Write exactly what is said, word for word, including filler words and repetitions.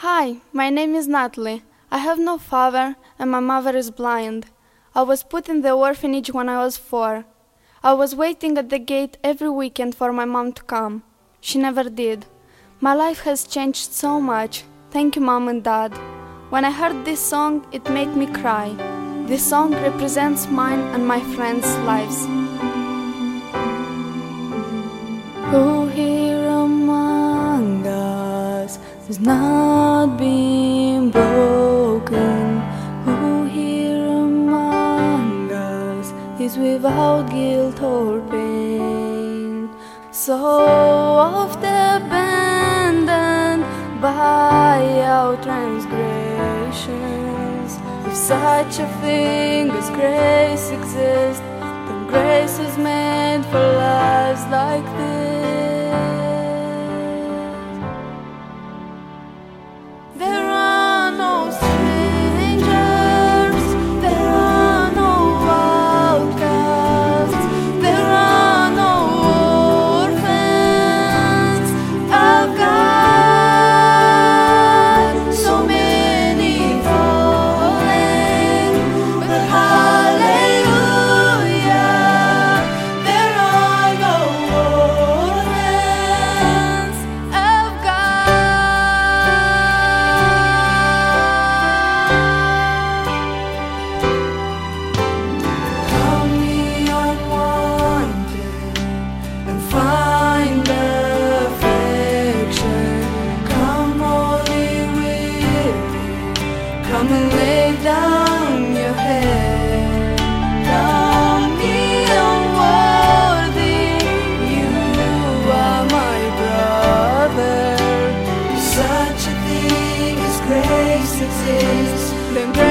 Hi, my name is Natalie. I have no father and my mother is blind. I was put in the orphanage when I was four. I was waiting at the gate every weekend for my mom to come. She never did. My life has changed so much. Thank you, Mom and Dad. When I heard this song, it made me cry. This song represents mine and my friends' lives. Who here among us has not been broken? Who here among us is without guilt or pain? So oft abandoned by our transgressions. If such a thing as grace exists, then grace is meant for lives like this. There are no strangers, there are no outcasts, there are no orphans of God. So many falling, but hallelujah, there are no orphans of God. Come ye unwanted and find affection. Come all ye weary, come and lay down your head. Come ye unworthy, you are my brother. If such a thing as grace exists, then